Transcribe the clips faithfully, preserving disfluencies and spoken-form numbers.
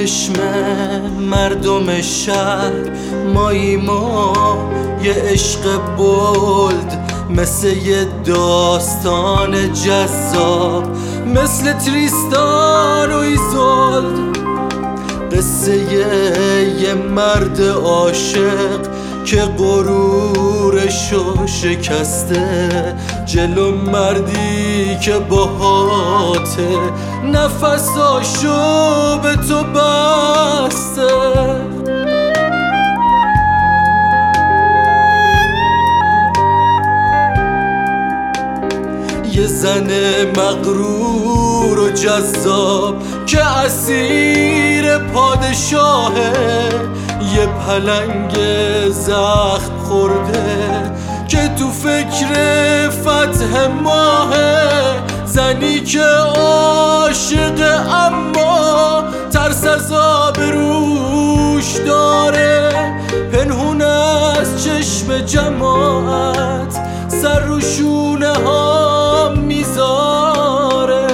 چشم مردم شهر مایی ما یه عشق بولد، مثل یه داستان جذاب، مثل تریستان و ایزولد. قصه یه مرد عاشق که غرورشو شکسته، جلو مردی که باهاته نفساشو به تو بسته. یه زن مغرور و جذاب که اسیر پادشاهه، یه پلنگ زخم خورده که تو فکر فتح ماهه. زنی که عاشقه اما ترس از آبروش داره، پنهون از چشم جماعت سر رو شونه ها میذاره.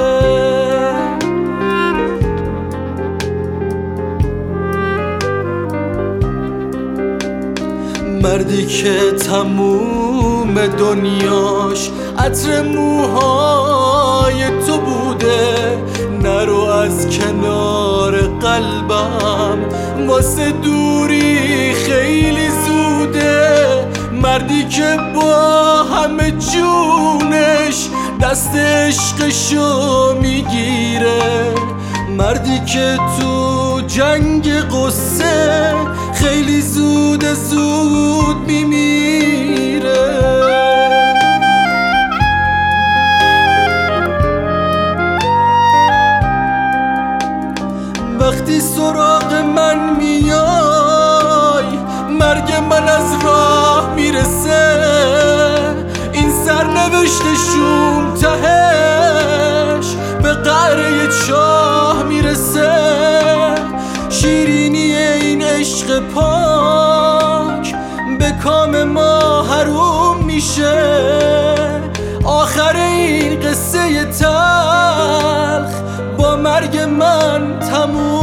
مردی که تموم دنیاش عطر موهای تو بوده، نرو از کنار قلبم واسه دوری خیلی زوده. مردی که با همه جونش دست عشقشو میگیره، مردی که تو جنگ قصه خیلی زود زود میمیره. وقتی سراغ من میای مرگ من از راه میرسه، این سرنوشت شوم تهش به قعره چاه میرسه. شیرینی این عشق پاک به کام ما حروم میشه، آخر این قصه تلخ با مرگ من تموم